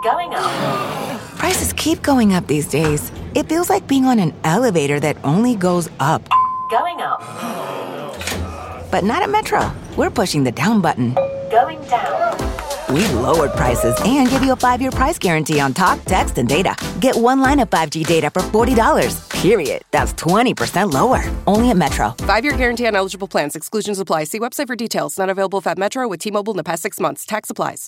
Going up. Prices keep going up these days. It feels like being on an elevator that only goes up. Going up. But not at Metro. We're pushing the down button. Going down. We've lowered prices and give you a 5-year price guarantee on talk, text, and data. Get one line of 5G data for $40, period. That's 20% lower. Only at Metro. 5-year guarantee on eligible plans. Exclusions apply. See website for details. Not available at Metro with T-Mobile in the past 6 months. Tax applies.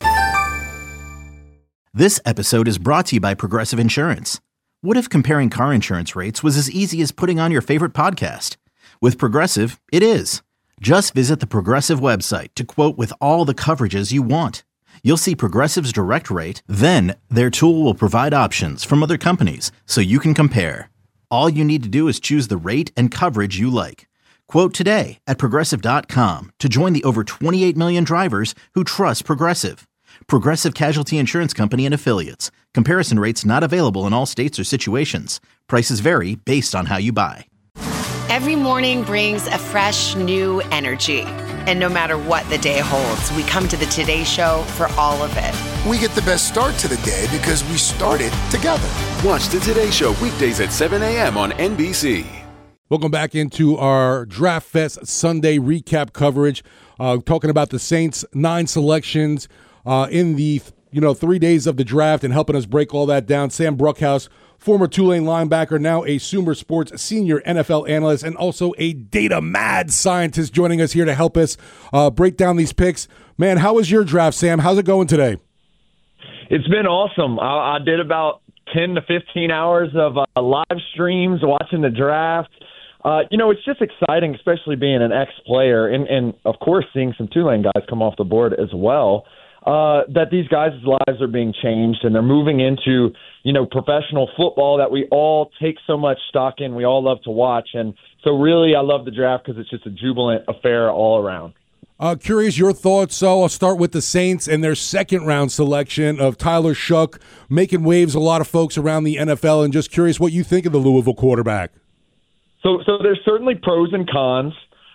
This episode is brought to you by Progressive Insurance. What if comparing car insurance rates was as easy as putting on your favorite podcast? With Progressive, it is. Just visit the Progressive website to quote with all the coverages you want. You'll see Progressive's direct rate, then their tool will provide options from other companies so you can compare. All you need to do is choose the rate and coverage you like. Quote today at Progressive.com to join the over 28 million drivers who trust Progressive. Progressive Casualty Insurance Company and Affiliates. Comparison rates not available in all states or situations. Prices vary based on how you buy. Every morning brings a fresh, new energy. And no matter what the day holds, we come to the Today Show for all of it. We get the best start to the day because we started together. Watch the Today Show weekdays at 7 a.m. on NBC. Welcome back into our Draft Fest Sunday recap coverage. Talking about the Saints' 9 selections in the 3 days of the draft, and helping us break all that down, Sam Bruckhaus, former Tulane linebacker, now a Sumer Sports senior NFL analyst, and also a data mad scientist, joining us here to help us break down these picks. Man, how was your draft, Sam? How's it going today? It's been awesome. I did about 10 to 15 hours of live streams watching the draft. It's just exciting, especially being an ex-player, and of course seeing some Tulane guys come off the board as well. That these guys' lives are being changed and they're moving into, professional football that we all take so much stock in, we all love to watch. And so really I love the draft because it's just a jubilant affair all around. Curious your thoughts. So I'll start with the Saints and their second-round selection of Tyler Shough, making waves a lot of folks around the NFL, and just curious what you think of the Louisville quarterback. So there's certainly pros and cons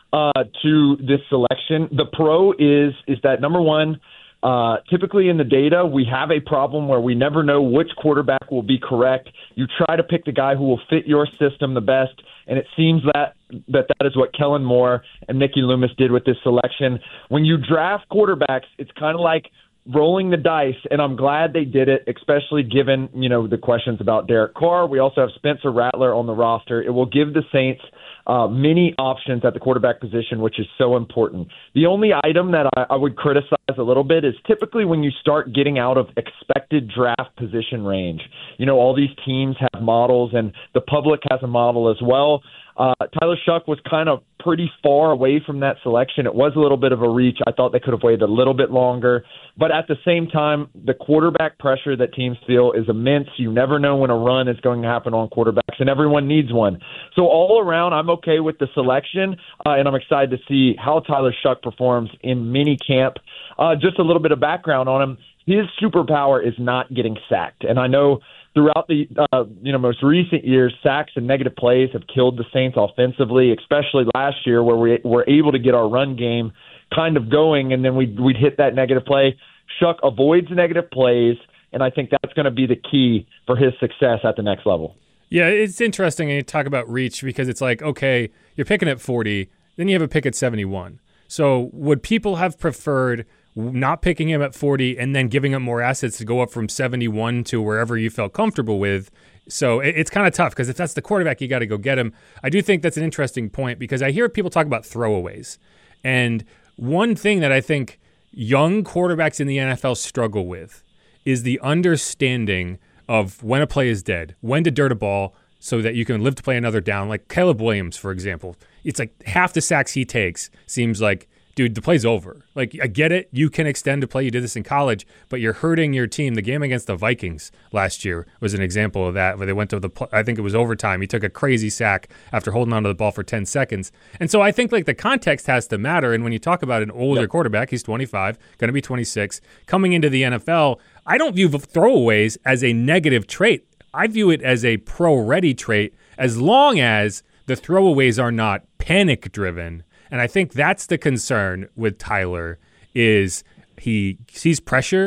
to this selection. The pro is that, number one, typically in the data, we have a problem where we never know which quarterback will be correct. You try to pick the guy who will fit your system the best, and it seems that is what Kellen Moore and Mickey Loomis did with this selection. When you draft quarterbacks, it's kind of like rolling the dice, and I'm glad they did it, especially given, the questions about Derek Carr. We also have Spencer Rattler on the roster. It will give the Saints many options at the quarterback position, which is so important. The only item that I would criticize a little bit is typically when you start getting out of expected draft position range. All these teams have models, and the public has a model as well. Tyler Shough was kind of pretty far away from that selection. It was a little bit of a reach. I thought they could have waited a little bit longer. But at the same time, the quarterback pressure that teams feel is immense. You never know when a run is going to happen on quarterbacks, and everyone needs one. So all around, I'm okay with the selection, and I'm excited to see how Tyler Shough performs in mini camp. Just a little bit of background on him. His superpower is not getting sacked. And I know throughout the most recent years, sacks and negative plays have killed the Saints offensively, especially last year where we were able to get our run game kind of going, and then we'd hit that negative play. Shough avoids negative plays, and I think that's going to be the key for his success at the next level. Yeah, it's interesting when you talk about reach, because it's like, okay, you're picking at 40, then you have a pick at 71. So would people have preferred not picking him at 40 and then giving him more assets to go up from 71 to wherever you felt comfortable with? So it's kind of tough, because if that's the quarterback, you got to go get him. I do think that's an interesting point, because I hear people talk about throwaways. And one thing that I think young quarterbacks in the NFL struggle with is the understanding of when a play is dead, when to dirt a ball so that you can live to play another down. Like Caleb Williams, for example. It's like half the sacks he takes seems like, dude, the play's over. Like, I get it. You can extend a play. You did this in college, but you're hurting your team. The game against the Vikings last year was an example of that, where they went to I think it was overtime. He took a crazy sack after holding onto the ball for 10 seconds. And so I think like the context has to matter. And when you talk about an older quarterback, he's 25, going to be 26, coming into the NFL, I don't view throwaways as a negative trait. I view it as a pro-ready trait, as long as the throwaways are not panic-driven. And I think that's the concern with Tyler, is he sees pressure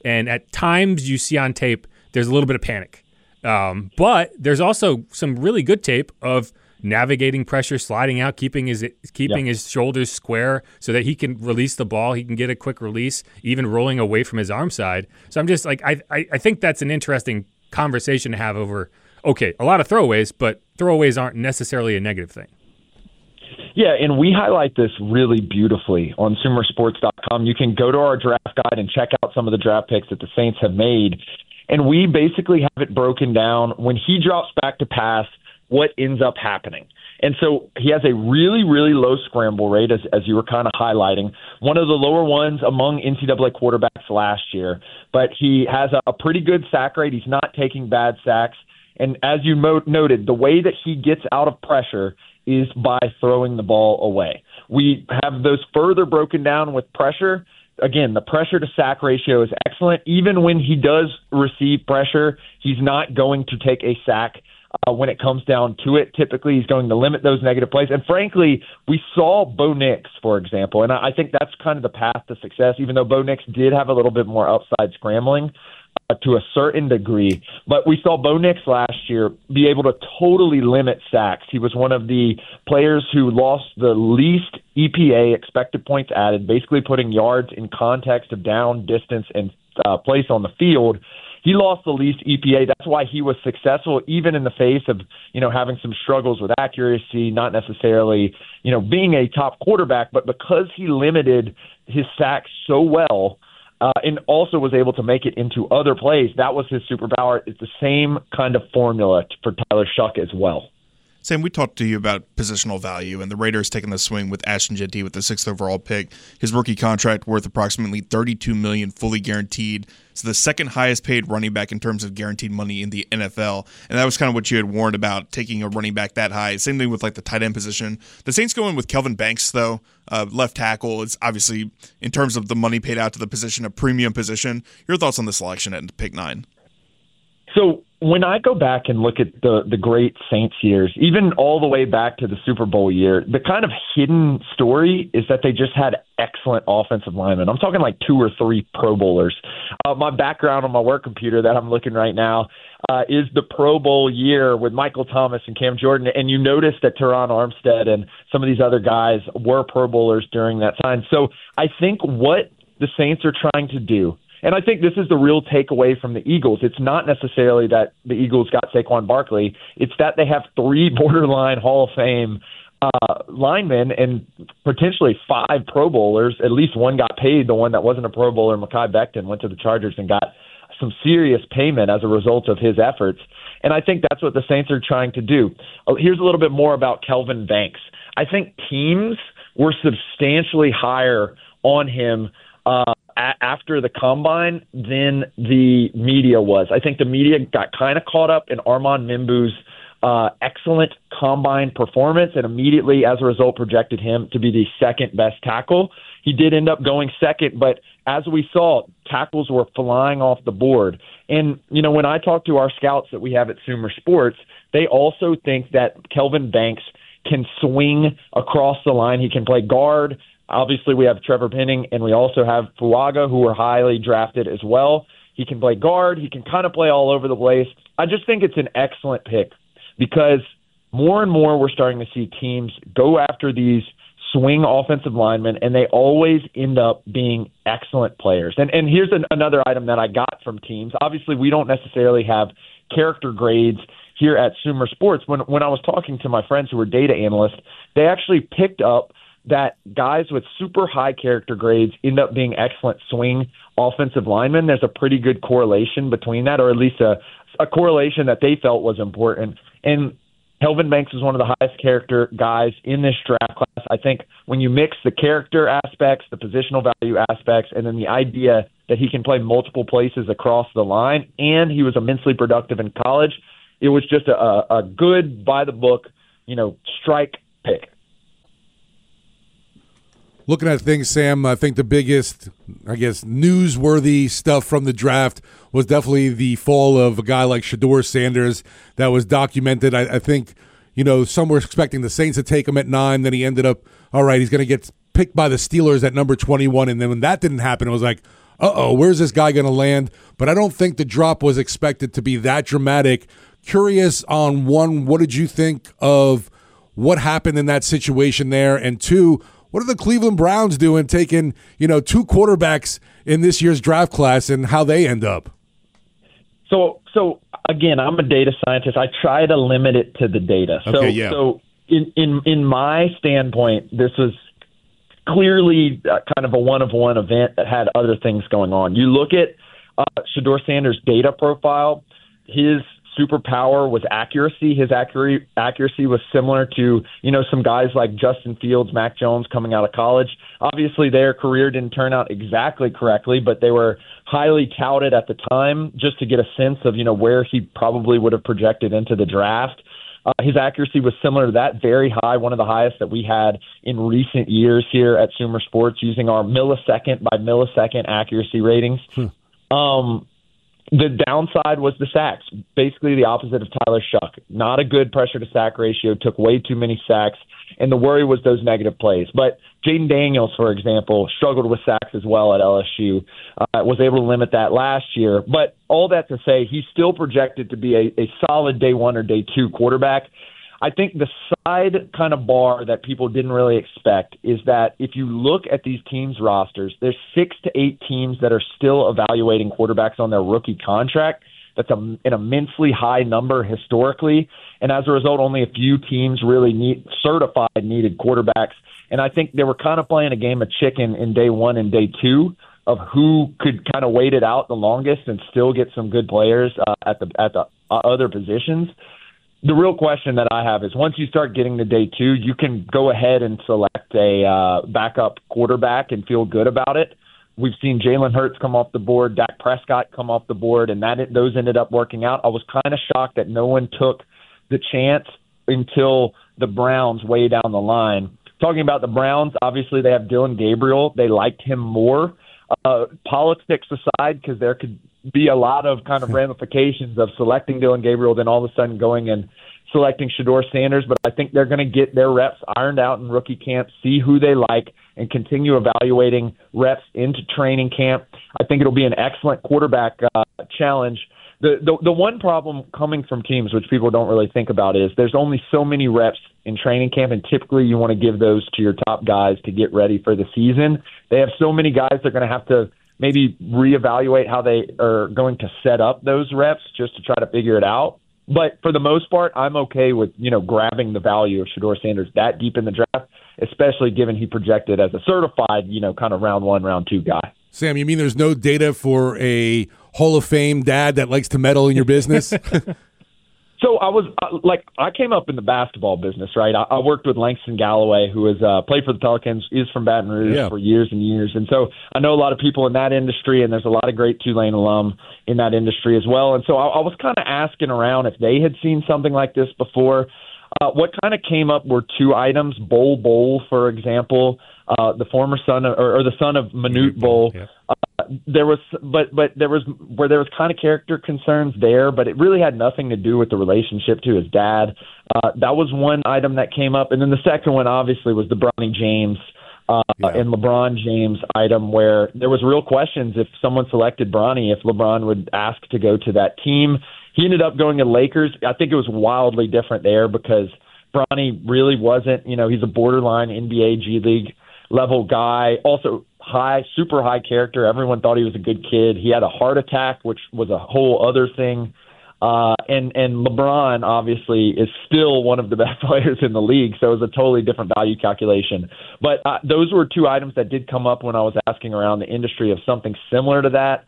And at times you see on tape, there's a little bit of panic. But there's also some really good tape of navigating pressure, sliding out, keeping his shoulders square so that he can release the ball. He can get a quick release, even rolling away from his arm side. So I'm just like, I think that's an interesting conversation to have over, okay, a lot of throwaways, but throwaways aren't necessarily a negative thing. Yeah, and we highlight this really beautifully on SumerSports.com. You can go to our draft guide and check out some of the draft picks that the Saints have made. And we basically have it broken down. When he drops back to pass, what ends up happening. And so he has a really, really low scramble rate, as you were kind of highlighting, one of the lower ones among NCAA quarterbacks last year. But he has a pretty good sack rate. He's not taking bad sacks. And as you noted, the way that he gets out of pressure is by throwing the ball away. We have those further broken down with pressure. Again, the pressure to sack ratio is excellent. Even when he does receive pressure, he's not going to take a sack. When it comes down to it, typically he's going to limit those negative plays. And frankly, we saw Bo Nix, for example, and I think that's kind of the path to success, even though Bo Nix did have a little bit more upside scrambling to a certain degree. But we saw Bo Nix last year be able to totally limit sacks. He was one of the players who lost the least EPA, expected points added, basically putting yards in context of down, distance, and place on the field. He lost the least EPA. That's why he was successful, even in the face of, having some struggles with accuracy, not necessarily, being a top quarterback, but because he limited his sacks so well, and also was able to make it into other plays, that was his superpower. It's the same kind of formula for Tyler Shough as well. Sam, we talked to you about positional value, and the Raiders taking the swing with Ashton Jeanty with the 6th overall pick. His rookie contract worth approximately $32 million, fully guaranteed. It's the second highest paid running back in terms of guaranteed money in the NFL, and that was kind of what you had warned about, taking a running back that high. Same thing with the tight end position. The Saints go in with Kelvin Banks, though, left tackle. It's obviously, in terms of the money paid out to the position, a premium position. Your thoughts on the selection at pick 9? So when I go back and look at the great Saints years, even all the way back to the Super Bowl year, the kind of hidden story is that they just had excellent offensive linemen. I'm talking like 2 or 3 Pro Bowlers. My background on my work computer that I'm looking right now is the Pro Bowl year with Michael Thomas and Cam Jordan. And you notice that Teron Armstead and some of these other guys were Pro Bowlers during that time. So I think what the Saints are trying to do, and I think this is the real takeaway from the Eagles. It's not necessarily that the Eagles got Saquon Barkley. It's that they have 3 borderline Hall of Fame linemen and potentially 5 Pro Bowlers. At least one got paid. The one that wasn't a Pro Bowler, Mekhi Becton, went to the Chargers and got some serious payment as a result of his efforts. And I think that's what the Saints are trying to do. Here's a little bit more about Kelvin Banks. I think teams were substantially higher on him after the combine than the media was. I think the media got kind of caught up in Armand Mimbu's excellent combine performance and immediately, as a result, projected him to be the second best tackle. He did end up going second, but as we saw, tackles were flying off the board. And, when I talk to our scouts that we have at Sumer Sports, they also think that Kelvin Banks can swing across the line. He can play guard. Obviously, we have Trevor Penning, and we also have Fuaga, who were highly drafted as well. He can play guard. He can kind of play all over the place. I just think it's an excellent pick because more and more we're starting to see teams go after these swing offensive linemen, and they always end up being excellent players. And here's another item that I got from teams. Obviously, we don't necessarily have character grades here at Sumer Sports. When I was talking to my friends who were data analysts, they actually picked up that guys with super high character grades end up being excellent swing offensive linemen. There's a pretty good correlation between that, or at least a correlation that they felt was important. And Kelvin Banks is one of the highest character guys in this draft class. I think when you mix the character aspects, the positional value aspects, and then the idea that he can play multiple places across the line, and he was immensely productive in college, it was just a good, by-the-book, strike pick. Looking at things, Sam, I think the biggest, newsworthy stuff from the draft was definitely the fall of a guy like Shedeur Sanders that was documented. I think, some were expecting the Saints to take him at 9. Then he ended up, all right, he's going to get picked by the Steelers at number 21. And then when that didn't happen, it was like, where's this guy going to land? But I don't think the drop was expected to be that dramatic. Curious on one, what did you think of what happened in that situation there? And two, what are the Cleveland Browns doing taking, two quarterbacks in this year's draft class and how they end up? So again, I'm a data scientist. I try to limit it to the data. So in my standpoint, this was clearly kind of a one-of-one event that had other things going on. You look at Shedeur Sanders' data profile, his superpower was accuracy. His accuracy was similar to, some guys like Justin Fields, Mac Jones coming out of college. Obviously, their career didn't turn out exactly correctly, but they were highly touted at the time just to get a sense of, where he probably would have projected into the draft. His accuracy was similar to that, very high, one of the highest that we had in recent years here at Sumer Sports using our millisecond by millisecond accuracy ratings. The downside was the sacks, basically the opposite of Tyler Shuck. Not a good pressure to sack ratio, took way too many sacks, and the worry was those negative plays. But Jaden Daniels, for example, struggled with sacks as well at LSU, was able to limit that last year. But all that to say, he's still projected to be a solid day one or day two quarterback. I think the side kind of bar that people didn't really expect is that if you look at these teams' rosters, there's 6 to 8 teams that are still evaluating quarterbacks on their rookie contract. That's an immensely high number historically. And as a result, only a few teams really needed quarterbacks. And I think they were kind of playing a game of chicken in day one and day two of who could kind of wait it out the longest and still get some good players at the other positions. The real question that I have is once you start getting to day two, you can go ahead and select a backup quarterback and feel good about it. We've seen Jalen Hurts come off the board, Dak Prescott come off the board, and those ended up working out. I was kind of shocked that no one took the chance until the Browns way down the line. Talking about the Browns, obviously they have Dillon Gabriel. They liked him more. Politics aside, because there could be a lot of kind of ramifications of selecting Dillon Gabriel, then all of a sudden going and selecting Shedeur Sanders. But I think they're going to get their reps ironed out in rookie camp, see who they like, and continue evaluating reps into training camp. I think it'll be an excellent quarterback challenge. The one problem coming from teams, which people don't really think about, is there's only so many reps in training camp, and typically you want to give those to your top guys to get ready for the season. They have so many guys they're going to have to maybe reevaluate how they are going to set up those reps just to try to figure it out. But for the most part, I'm okay with, grabbing the value of Shedeur Sanders that deep in the draft, especially given he projected as a certified, kind of round 1, round 2 guy. Sam, you mean there's no data for a Hall of Fame dad that likes to meddle in your business? So I came up in the basketball business, right? I worked with Langston Galloway, who has played for the Pelicans, is from Baton Rouge for years and years. And so I know a lot of people in that industry, and there's a lot of great Tulane alum in that industry as well. And so I was kind of asking around if they had seen something like this before. What kind of came up were 2 items. Bol, for example, the former son of, or the son of Manute Bol. Yeah. There was kind of character concerns there, but it really had nothing to do with the relationship to his dad. That was one item that came up. And then the second one, obviously, was the Bronny James and LeBron James item, where there was real questions if someone selected Bronny, if LeBron would ask to go to that team. He ended up going to Lakers. I think it was wildly different there because Bronny really wasn't, he's a borderline NBA G League level guy. Also, super high character. Everyone thought he was a good kid. He had a heart attack, which was a whole other thing. And LeBron obviously is still one of the best players in the league, so it was a totally different value calculation. But those were 2 items that did come up when I was asking around the industry of something similar to that.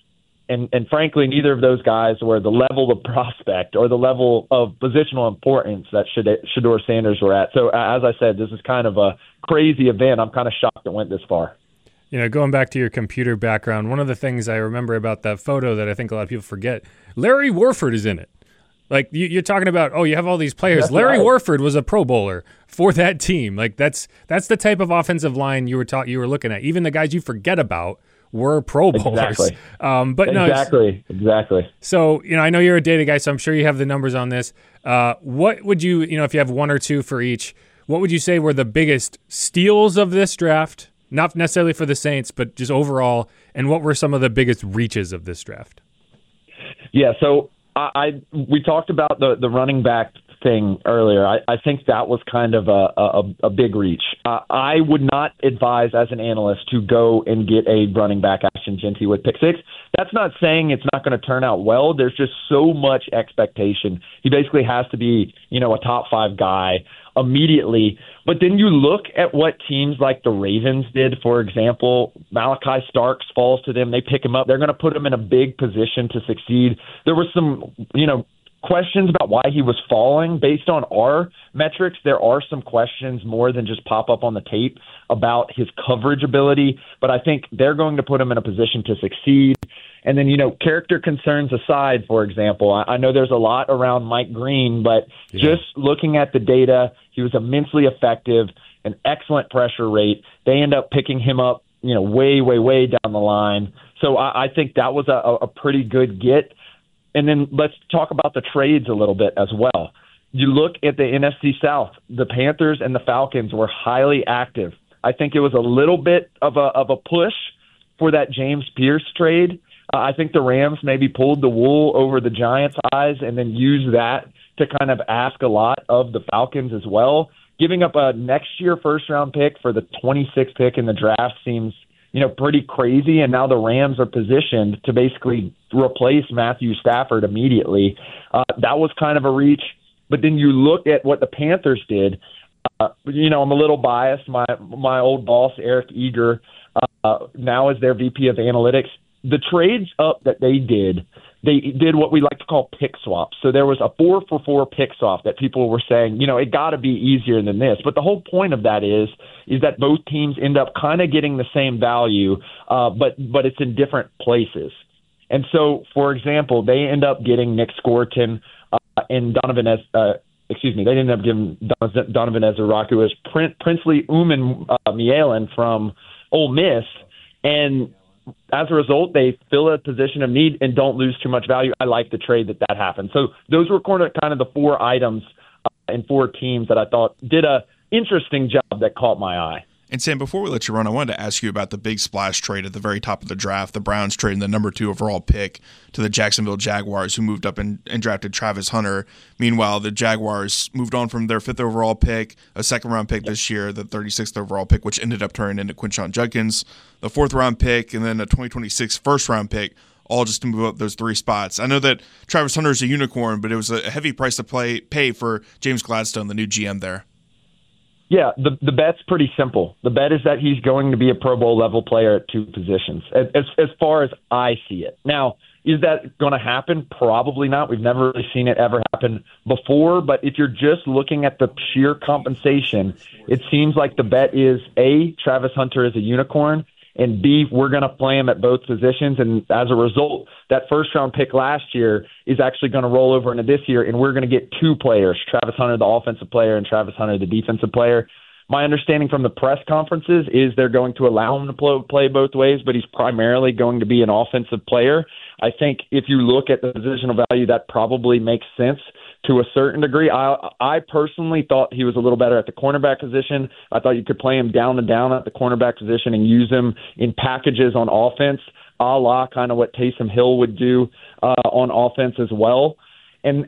And frankly, neither of those guys were the level of prospect or the level of positional importance that Shedeur Sanders were at. So as I said, this is kind of a crazy event. I'm kind of shocked it went this far. Going back to your computer background, one of the things I remember about that photo that I think a lot of people forget, Larry Warford is in it. Like you're talking about, you have all these players. That's Larry Warford was a Pro Bowler for that team. Like that's the type of offensive line you were looking at. Even the guys you forget about were Pro Bowlers. Exactly. Exactly. So, I know you're a data guy, so I'm sure you have the numbers on this. What would you, if you have 1 or 2 for each, what would you say were the biggest steals of this draft, Not necessarily for the Saints, but just overall. And what were some of the biggest reaches of this draft? Yeah, so we talked about the running back thing earlier. I think that was kind of a big reach. I would not advise as an analyst to go and get a running back, Ashton Jeanty, with pick 6. That's not saying it's not going to turn out well. There's just so much expectation. He basically has to be, a top 5 guy immediately. But then you look at what teams like the Ravens did, for example. Malachi Starks falls to them. They pick him up. They're going to put him in a big position to succeed. There was some, questions about why he was falling. Based on our metrics, there are some questions more than just pop up on the tape about his coverage ability, but I think they're going to put him in a position to succeed. And then, character concerns aside, for example, I know there's a lot around Mike Green, but just looking at the data, he was immensely effective, an excellent pressure rate. They end up picking him up, way, way, way down the line. So I think that was a pretty good get. And then let's talk about the trades a little bit as well. You look at the NFC South, the Panthers and the Falcons were highly active. I think it was a little bit of a push for that James Pierce trade. I think the Rams maybe pulled the wool over the Giants' eyes and then used that to kind of ask a lot of the Falcons as well. Giving up a next year first-round pick for the 26th pick in the draft seems pretty crazy, and now the Rams are positioned to basically replace Matthew Stafford immediately. That was kind of a reach. But then you look at what the Panthers did. I'm a little biased. My old boss, Eric Eager, now is their VP of Analytics. The trades up that they did what we like to call pick swaps. So there was a 4-for-4 pick swap that people were saying, it got to be easier than this. But the whole point of that is that both teams end up kind of getting the same value, but it's in different places. And so, for example, they end up getting Nick Scorton and Donovan they didn't end up giving Donovan Ezra-Raku as Princely Uman-Mielen from Ole Miss. And as a result, they fill a position of need and don't lose too much value. I like the trade that happened. So those were kind of the 4 items and 4 teams that I thought did a interesting job that caught my eye. And Sam, before we let you run, I wanted to ask you about the big splash trade at the very top of the draft. The Browns trading the number 2 overall pick to the Jacksonville Jaguars, who moved up and drafted Travis Hunter. Meanwhile, the Jaguars moved on from their 5th overall pick, a second-round pick this year, the 36th overall pick, which ended up turning into Quinshon Judkins, the 4th-round pick, and then a 2026 first-round pick, all just to move up those 3 spots. I know that Travis Hunter is a unicorn, but it was a heavy price to pay for James Gladstone, the new GM there. Yeah, the bet's pretty simple. The bet is that he's going to be a Pro Bowl level player at 2 positions, as far as I see it. Now, is that going to happen? Probably not. We've never really seen it ever happen before. But if you're just looking at the sheer compensation, it seems like the bet is A, Travis Hunter is a unicorn, and B, we're going to play him at both positions. And as a result, that first-round pick last year is actually going to roll over into this year, and we're going to get 2 players, Travis Hunter, the offensive player, and Travis Hunter, the defensive player. My understanding from the press conferences is they're going to allow him to play both ways, but he's primarily going to be an offensive player. I think if you look at the positional value, that probably makes sense to a certain degree. I personally thought he was a little better at the cornerback position. I thought you could play him down and down at the cornerback position and use him in packages on offense, a la kind of what Taysom Hill would do on offense as well. And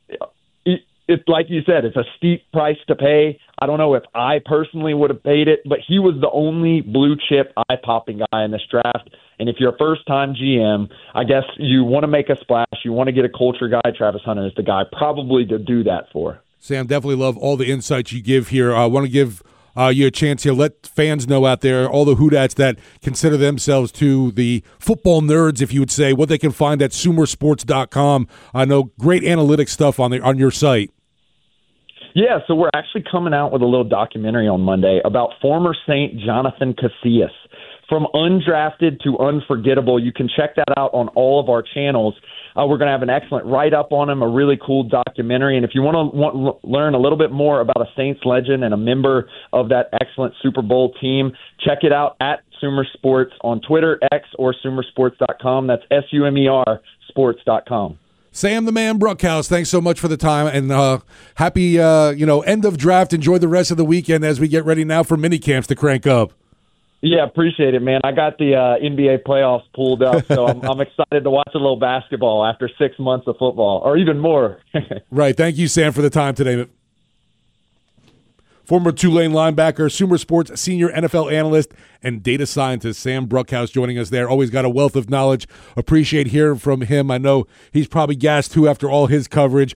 it's like you said, it's a steep price to pay. I don't know if I personally would have paid it, but he was the only blue chip eye-popping guy in this draft. And if you're a first-time GM, I guess you want to make a splash. You want to get a culture guy. Travis Hunter is the guy probably to do that for. Sam, definitely love all the insights you give here. I want to give you a chance here. Let fans know out there, all the Hoodats that consider themselves to the football nerds, if you would say, what they can find at SumerSports.com. I know great analytics stuff on your site. Yeah, so we're actually coming out with a little documentary on Monday about former Saint Jonathan Casillas. From undrafted to unforgettable, you can check that out on all of our channels. We're going to have an excellent write-up on him, a really cool documentary. And if you want to learn a little bit more about a Saints legend and a member of that excellent Super Bowl team, check it out at Sumer Sports on Twitter, X, or SumerSports.com. That's SUMER Sports.com. Sam the Man Bruckhouse, thanks so much for the time, and happy end of draft. Enjoy the rest of the weekend as we get ready now for mini camps to crank up. Yeah, appreciate it, man. I got the NBA playoffs pulled up, so I'm excited to watch a little basketball after 6 months of football, or even more. Right. Thank you, Sam, for the time today. Former Tulane linebacker, Sumer Sports senior NFL analyst, and data scientist Sam Bruckhaus joining us there. Always got a wealth of knowledge. Appreciate hearing from him. I know he's probably gassed too after all his coverage.